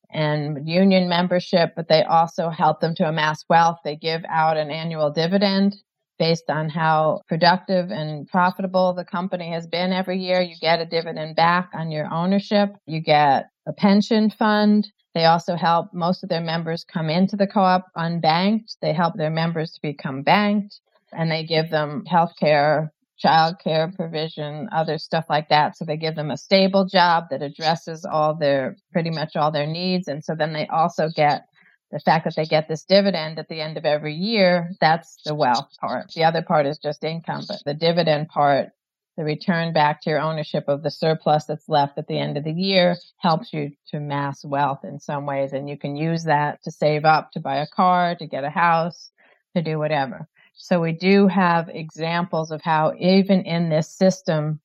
and union membership, but they also help them to amass wealth. They give out an annual dividend based on how productive and profitable the company has been every year. You get a dividend back on your ownership. You get a pension fund. They also help most of their members come into the co-op unbanked. They help their members to become banked, and they give them health care, child care provision, other stuff like that. So they give them a stable job that addresses all their, pretty much all their needs. And so then they also get the fact that they get this dividend at the end of every year. That's the wealth part. The other part is just income, but the dividend part, the return back to your ownership of the surplus that's left at the end of the year, helps you to amass wealth in some ways. And you can use that to save up, to buy a car, to get a house, to do whatever. So we do have examples of how even in this system,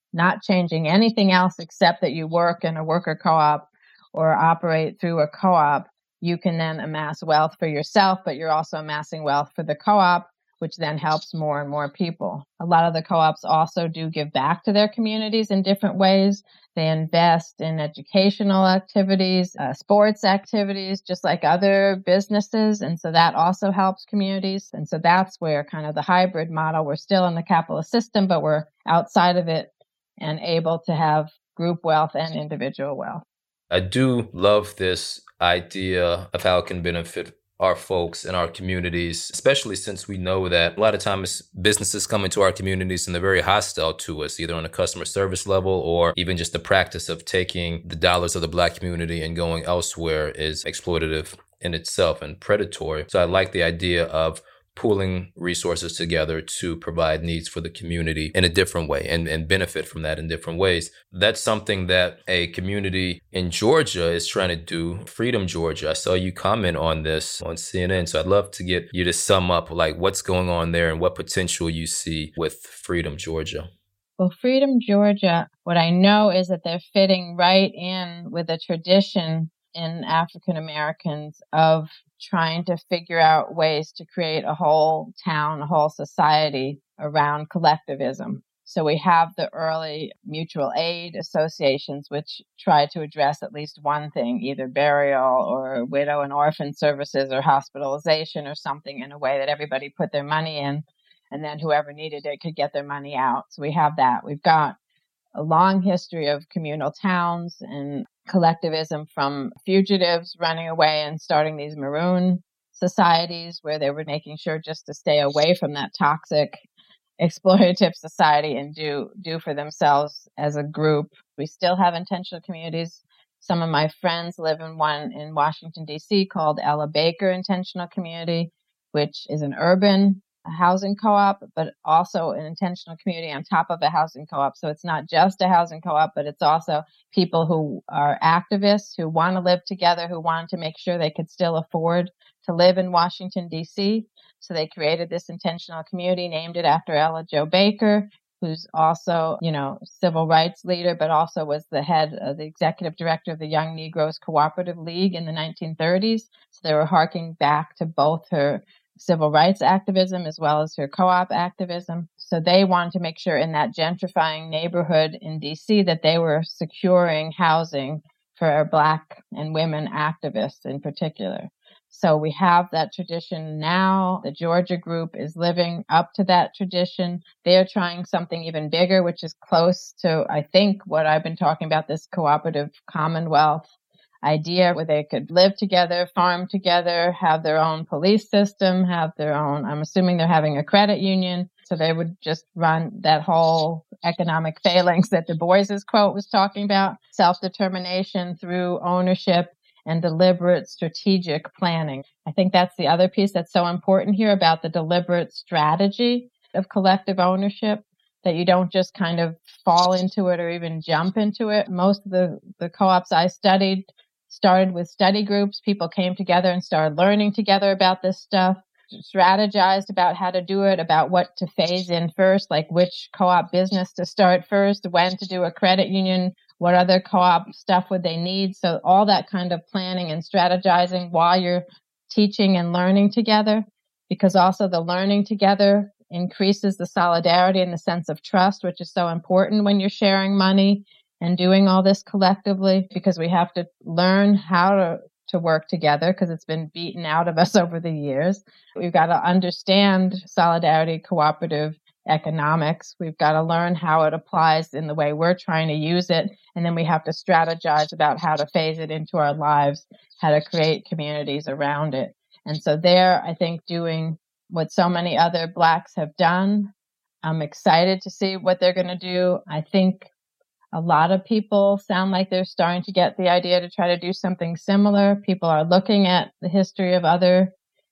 not changing anything else except that you work in a worker co-op or operate through a co-op, you can then amass wealth for yourself, but you're also amassing wealth for the co-op, which then helps more and more people. A lot of the co-ops also do give back to their communities in different ways. They invest in educational activities, uh, sports activities, just like other businesses. And so that also helps communities. And so that's where kind of the hybrid model, we're still in the capitalist system, but we're outside of it and able to have group wealth and individual wealth. I do love this idea of how it can benefit our folks in our communities, especially since we know that a lot of times businesses come into our communities and they're very hostile to us, either on a customer service level or even just the practice of taking the dollars of the Black community and going elsewhere is exploitative in itself and predatory. So I like the idea of pooling resources together to provide needs for the community in a different way and, and benefit from that in different ways. That's something that a community in Georgia is trying to do, Freedom Georgia. I saw you comment on this on C N N, so I'd love to get you to sum up like what's going on there and what potential you see with Freedom Georgia. Well, Freedom Georgia, what I know is that they're fitting right in with a tradition in African Americans of trying to figure out ways to create a whole town, a whole society around collectivism. So we have the early mutual aid associations, which try to address at least one thing, either burial or widow and orphan services or hospitalization or something in a way that everybody put their money in, and then whoever needed it could get their money out. So we have that. We've got a long history of communal towns and collectivism, from fugitives running away and starting these maroon societies where they were making sure just to stay away from that toxic exploitative society and do do for themselves as a group. We still have intentional communities. Some of my friends live in one in Washington, D C called Ella Baker Intentional Community, which is an urban housing co-op, but also an intentional community on top of a housing co-op. So it's not just a housing co-op, but it's also people who are activists who want to live together, who want to make sure they could still afford to live in Washington, D C. So they created this intentional community, named it after Ella Jo Baker, who's also, you know, civil rights leader, but also was the head of the executive director of the Young Negroes Cooperative League in the nineteen thirties. So they were harking back to both her civil rights activism as well as her co-op activism. So they wanted to make sure in that gentrifying neighborhood in D C that they were securing housing for Black and women activists in particular. So we have that tradition now. The Georgia group is living up to that tradition. They're trying something even bigger, which is close to, I think, what I've been talking about, this cooperative commonwealth idea where they could live together, farm together, have their own police system, have their own, I'm assuming they're having a credit union. So they would just run that whole economic phalanx that Du Bois's quote was talking about, self-determination through ownership and deliberate strategic planning. I think that's the other piece that's so important here about the deliberate strategy of collective ownership, that you don't just kind of fall into it or even jump into it. Most of the, the co-ops I studied started with study groups. People came together and started learning together about this stuff, strategized about how to do it, about what to phase in first, like which co-op business to start first, when to do a credit union, what other co-op stuff would they need. So all that kind of planning and strategizing while you're teaching and learning together, because also the learning together increases the solidarity and the sense of trust, which is so important when you're sharing money and doing all this collectively, because we have to learn how to, to work together because it's been beaten out of us over the years. We've got to understand solidarity, cooperative economics. We've got to learn how it applies in the way we're trying to use it. And then we have to strategize about how to phase it into our lives, how to create communities around it. And so there, I think doing what so many other Blacks have done, I'm excited to see what they're going to do. I think a lot of people sound like they're starting to get the idea to try to do something similar. People are looking at the history of other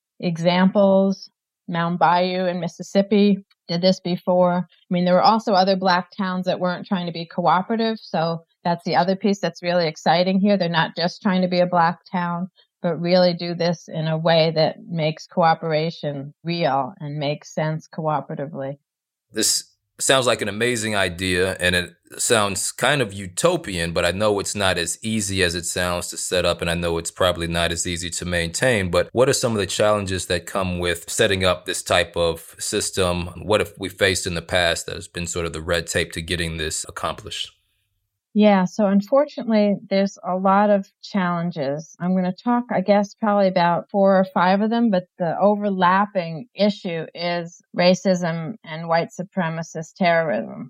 examples. Mound Bayou in Mississippi did this before. I mean, there were also other Black towns that weren't trying to be cooperative. So that's the other piece that's really exciting here. They're not just trying to be a Black town, but really do this in a way that makes cooperation real and makes sense cooperatively. This Sounds like an amazing idea, and it sounds kind of utopian, but I know it's not as easy as it sounds to set up, and I know it's probably not as easy to maintain. But what are some of the challenges that come with setting up this type of system? What have we faced in the past that has been sort of the red tape to getting this accomplished? Yeah, so unfortunately, there's a lot of challenges. I'm going to talk, I guess, probably about four or five of them, but the overlapping issue is racism and white supremacist terrorism.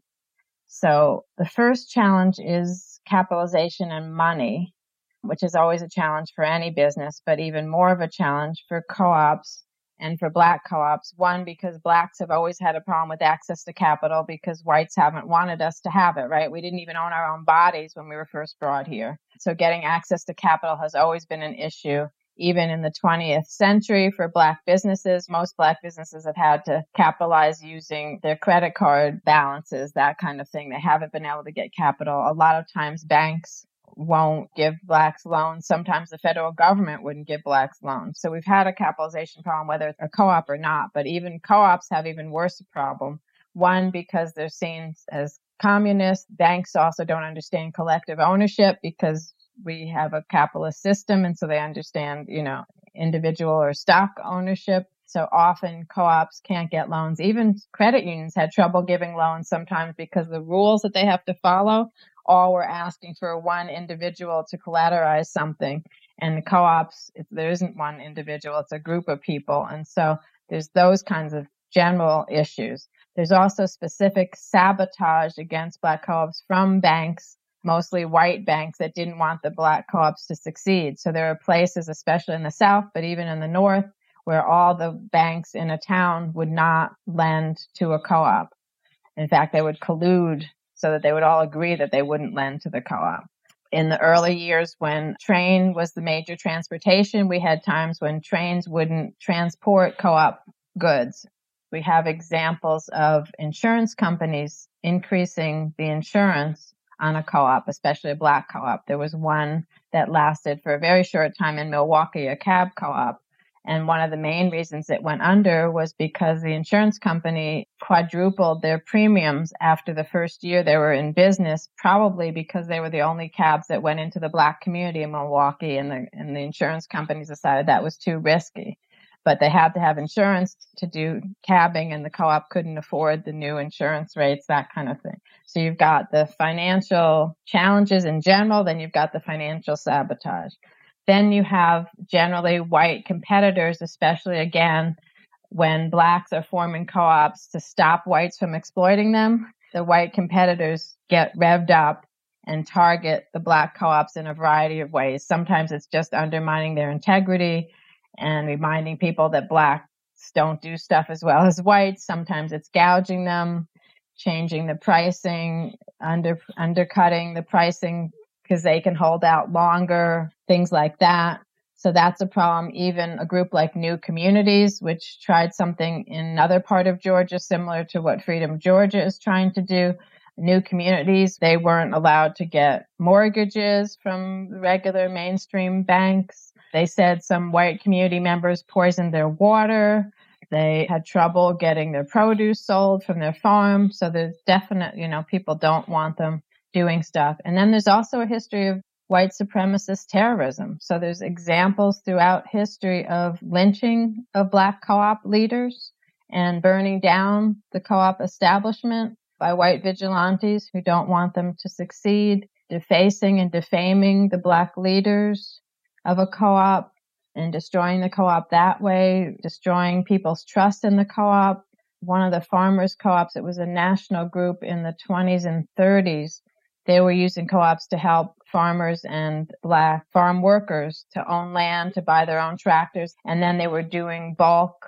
So the first challenge is capitalization and money, which is always a challenge for any business, but even more of a challenge for co-ops and for Black co-ops. One, because Blacks have always had a problem with access to capital because whites haven't wanted us to have it, right? We didn't even own our own bodies when we were first brought here. So getting access to capital has always been an issue. Even in the twentieth century for Black businesses, most Black businesses have had to capitalize using their credit card balances, that kind of thing. They haven't been able to get capital. A lot of times banks won't give Blacks loans. Sometimes the federal government wouldn't give Blacks loans. So we've had a capitalization problem, whether it's a co-op or not. But even co-ops have even worse problem. One, because they're seen as communist. Banks also don't understand collective ownership because we have a capitalist system. And so they understand, you know, individual or stock ownership. So often co-ops can't get loans. Even credit unions had trouble giving loans sometimes because the rules that they have to follow all were asking for one individual to collateralize something. And the co-ops, it, there isn't one individual, it's a group of people. And so there's those kinds of general issues. There's also specific sabotage against Black co-ops from banks, mostly white banks, that didn't want the Black co-ops to succeed. So there are places, especially in the South, but even in the North, where all the banks in a town would not lend to a co-op. In fact, they would collude so that they would all agree that they wouldn't lend to the co-op. In the early years when train was the major transportation, we had times when trains wouldn't transport co-op goods. We have examples of insurance companies increasing the insurance on a co-op, especially a Black co-op. There was one that lasted for a very short time in Milwaukee, a cab co-op. And one of the main reasons it went under was because the insurance company quadrupled their premiums after the first year they were in business, probably because they were the only cabs that went into the Black community in Milwaukee, and the, and the insurance companies decided that was too risky. But they had to have insurance to do cabbing, and the co-op couldn't afford the new insurance rates, that kind of thing. So you've got the financial challenges in general, then you've got the financial sabotage. Then you have generally white competitors, especially again, when Blacks are forming co-ops to stop whites from exploiting them. The white competitors get revved up and target the Black co-ops in a variety of ways. Sometimes it's just undermining their integrity and reminding people that Blacks don't do stuff as well as whites. Sometimes it's gouging them, changing the pricing, under undercutting the pricing because they can hold out longer, things like that. So that's a problem. Even a group like New Communities, which tried something in another part of Georgia similar to what Freedom Georgia is trying to do. New Communities, they weren't allowed to get mortgages from regular mainstream banks. They said some white community members poisoned their water. They had trouble getting their produce sold from their farm. So there's definite, you know, people don't want them doing stuff. And then there's also a history of white supremacist terrorism. So there's examples throughout history of lynching of Black co-op leaders and burning down the co-op establishment by white vigilantes who don't want them to succeed, defacing and defaming the Black leaders of a co-op and destroying the co-op that way, destroying people's trust in the co-op. One of the farmers' co-ops, it was a national group in the twenties and thirties. They were using co-ops to help farmers and Black farm workers to own land, to buy their own tractors. And then they were doing bulk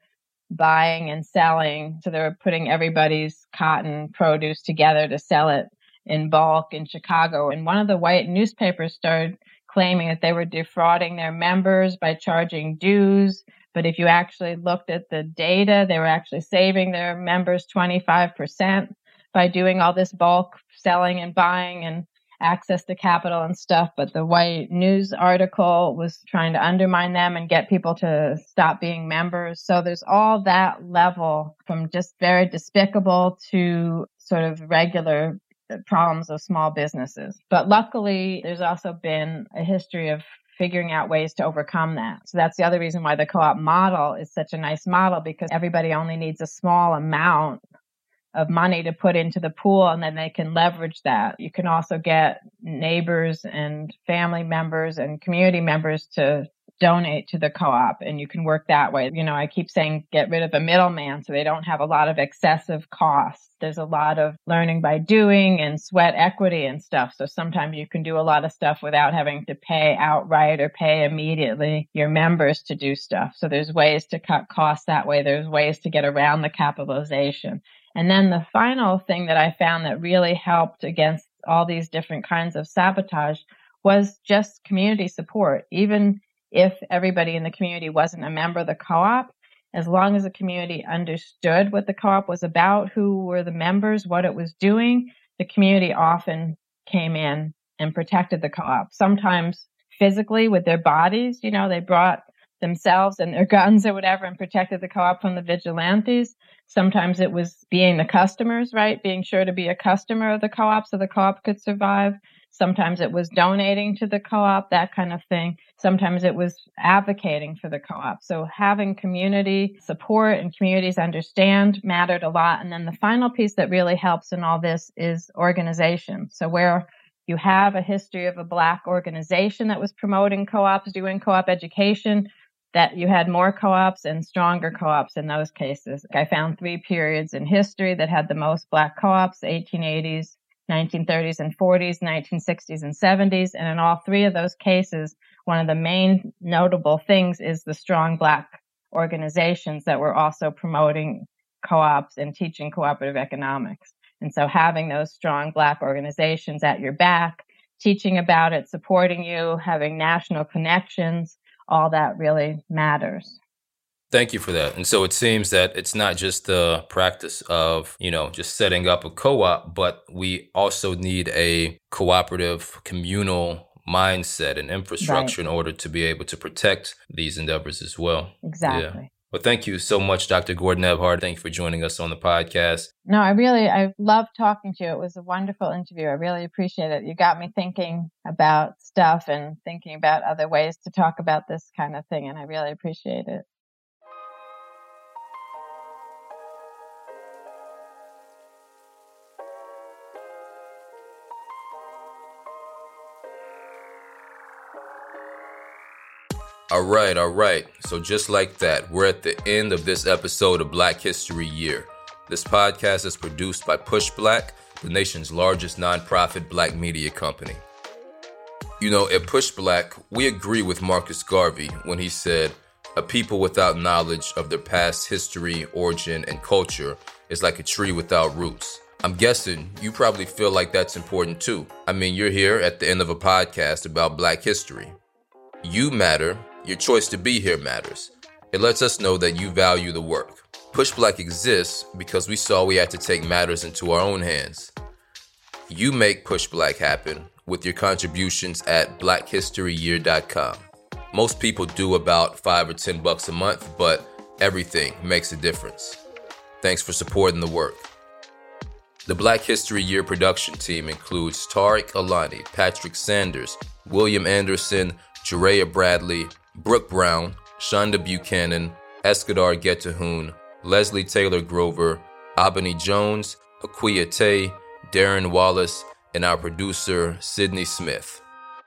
buying and selling. So they were putting everybody's cotton produce together to sell it in bulk in Chicago. And one of the white newspapers started claiming that they were defrauding their members by charging dues. But if you actually looked at the data, they were actually saving their members twenty-five percent by doing all this bulk selling and buying. And access to capital and stuff, but the white news article was trying to undermine them and get people to stop being members. So there's all that level from just very despicable to sort of regular problems of small businesses. But luckily, there's also been a history of figuring out ways to overcome that. So that's the other reason why the co-op model is such a nice model, because everybody only needs a small amount of money to put into the pool, and then they can leverage that. You can also get neighbors and family members and community members to donate to the co-op, and you can work that way. You know, I keep saying get rid of a middleman so they don't have a lot of excessive costs. There's a lot of learning by doing and sweat equity and stuff. So sometimes you can do a lot of stuff without having to pay outright or pay immediately your members to do stuff. So there's ways to cut costs that way. There's ways to get around the capitalization. And then the final thing that I found that really helped against all these different kinds of sabotage was just community support. Even if everybody in the community wasn't a member of the co-op, as long as the community understood what the co-op was about, who were the members, what it was doing, the community often came in and protected the co-op. Sometimes physically with their bodies, you know, they brought themselves and their guns or whatever and protected the co-op from the vigilantes. Sometimes it was being the customers, right? Being sure to be a customer of the co-op so the co-op could survive. Sometimes it was donating to the co-op, that kind of thing. Sometimes it was advocating for the co-op. So having community support and communities understand mattered a lot. And then the final piece that really helps in all this is organization. So where you have a history of a Black organization that was promoting co-ops, doing co-op education, that you had more co-ops and stronger co-ops in those cases. I found three periods in history that had the most Black co-ops: eighteen eighties, nineteen thirties and forties, nineteen sixties and seventies. And in all three of those cases, one of the main notable things is the strong Black organizations that were also promoting co-ops and teaching cooperative economics. And so having those strong Black organizations at your back, teaching about it, supporting you, having national connections, all that really matters. Thank you for that. And so it seems that it's not just the practice of, you know, just setting up a co-op, but we also need a cooperative, communal mindset and infrastructure right. in order to be able to protect these endeavors as well. Exactly. Yeah. Well, thank you so much, Doctor Gordon Ebhard. Thank you for joining us on the podcast. No, I really, I love talking to you. It was a wonderful interview. I really appreciate it. You got me thinking about stuff and thinking about other ways to talk about this kind of thing, and I really appreciate it. All right, all right. So just like that, we're at the end of this episode of Black History Year. This podcast is produced by PushBlack, the nation's largest nonprofit Black media company. You know, at PushBlack, we agree with Marcus Garvey when he said, "A people without knowledge of their past history, origin, and culture is like a tree without roots." I'm guessing you probably feel like that's important too. I mean, you're here at the end of a podcast about Black history. You matter. Your choice to be here matters. It lets us know that you value the work. PushBlack exists because we saw we had to take matters into our own hands. You make PushBlack happen with your contributions at black history year dot com. Most people do about five or ten bucks a month, but everything makes a difference. Thanks for supporting the work. The Black History Year production team includes Tariq Alani, Patrick Sanders, William Anderson, Jerea Bradley, Brooke Brown, Shonda Buchanan, Eskadar Getahoon, Leslie Taylor Grover, Abani Jones, Aquia Tay, Darren Wallace, and our producer, Sydney Smith.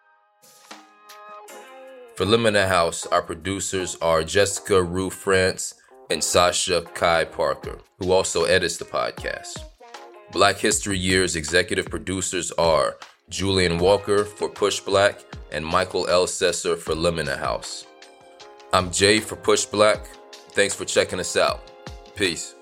For Lemon House, our producers are Jessica Rue France and Sasha Kai Parker, who also edits the podcast. Black History Year's executive producers are Julian Walker for PushBlack and Michael L. Sesser for Lemina House. I'm Jay for PushBlack. Thanks for checking us out. Peace.